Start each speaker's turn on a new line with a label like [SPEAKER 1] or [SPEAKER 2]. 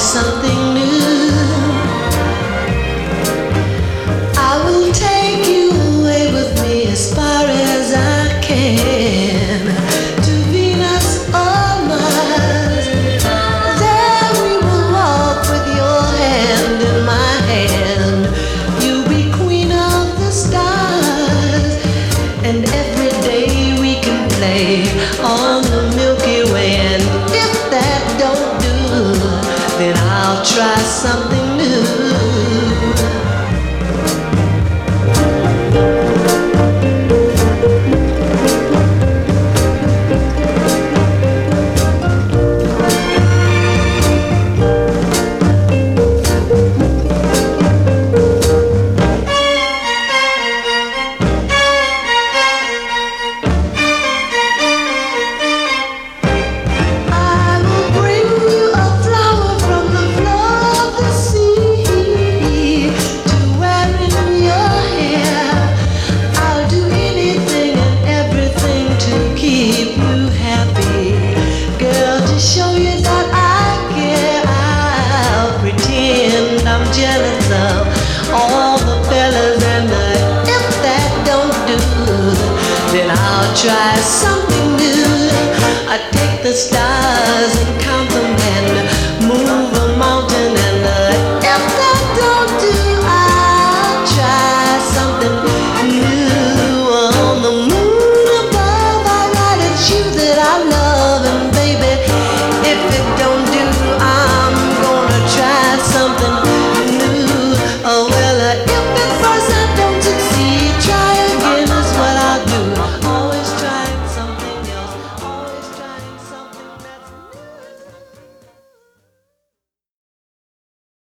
[SPEAKER 1] something new. I will take you away with me as far as I can, to Venus or Mars. There we will walk with your hand in my hand. You'll be queen of the stars, and every day we can play on the Milky Way. And if that don't do, then I'll try something new. Jealous of all the fellas, and if that don't do, then I'll try something new. I take the style